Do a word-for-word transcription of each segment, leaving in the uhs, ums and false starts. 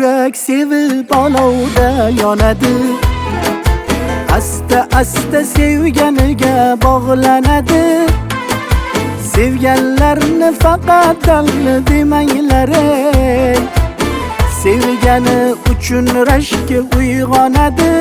yurak sevib olovda yonadi. Asta asta sevganiga bog'lanadi. Sevganlarni faqat dalli demanglar ey. Sevgani uchun rashkka uyg'onadi.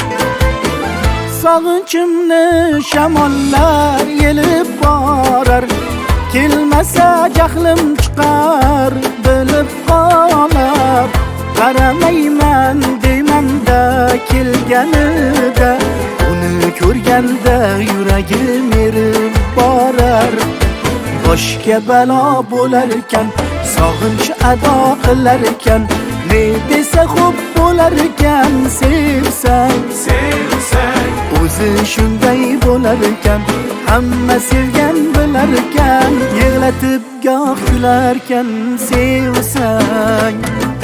Sog'inchimni shamollar yelib borar. Kelmasa jahlim chiqar bilib qolib. Qaramayman deymanda kelganida, uni ko'rganda yuragim erib borar. Boshga balo bo'larkan, sog'inch ado qilarkan, ne desa xo'p bo'larkan. Sevsang, sevsang o'zi shunday bo'larkan. Hamma sevgan bilarkan, yig'latib goh kularkan. Sevsang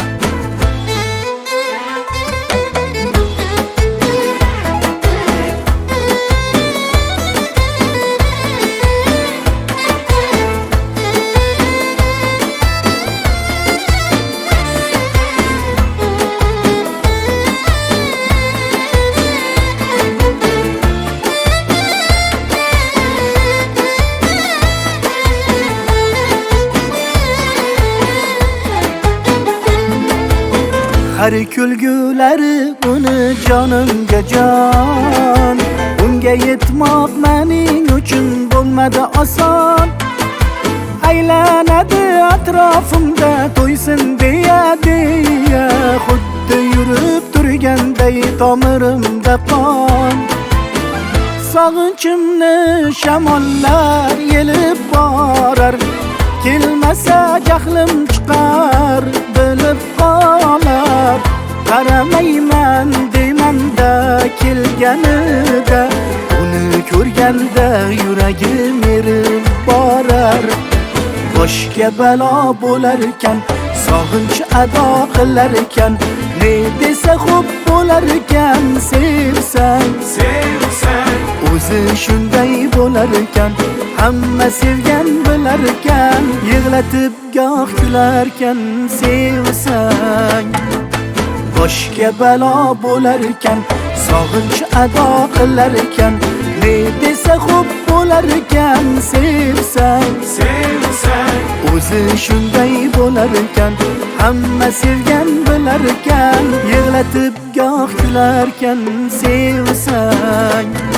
har kulgulari uni jonimga jon. Unga yetmoq mening uchun bo'lmadi oson. Aylanadi atrofimda to'ysin deya deya, xuddi yurib turganday tomirimda qon. Sog'inchimni shamollar yelib borar. Kelmasa jahlim chiqar bilib qolib. Qaramayman deymanda kelganida, uni ko'rganda yuragim erib borar. Boshga balo bo'larkan, sog'inch ado qilarkan, ne desa xo'p bo'larkan. Sevsang, sevsang o'zi shunday bo'larkan. Hamma sevgan bilarkan, yig'latib goh kularkan. Sevsang boshga balo bo'larkan, sog'inch ado qilarkan, ne desa xo'p bo'larkan. Sevsang, sevsang o'zi shunday bo'larkan. Hamma sevgan bilarkan, yig'latib goh kularkan. Sevsang